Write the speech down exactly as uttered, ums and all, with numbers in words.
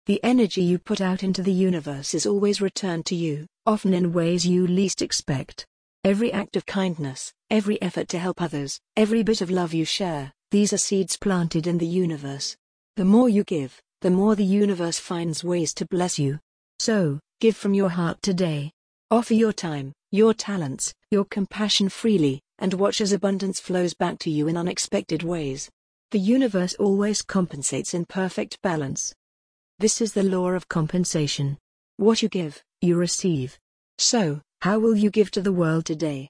The energy you put out into the universe is always returned to you, often in ways you least expect. Every act of kindness, every effort to help others, every bit of love you share, these are seeds planted in the universe. The more you give, the more the universe finds ways to bless you. So, give from your heart today. Offer your time, your talents, your compassion freely, and watch as abundance flows back to you in unexpected ways. The universe always compensates in perfect balance. This is the law of compensation. What you give, you receive. So, how will you give to the world today?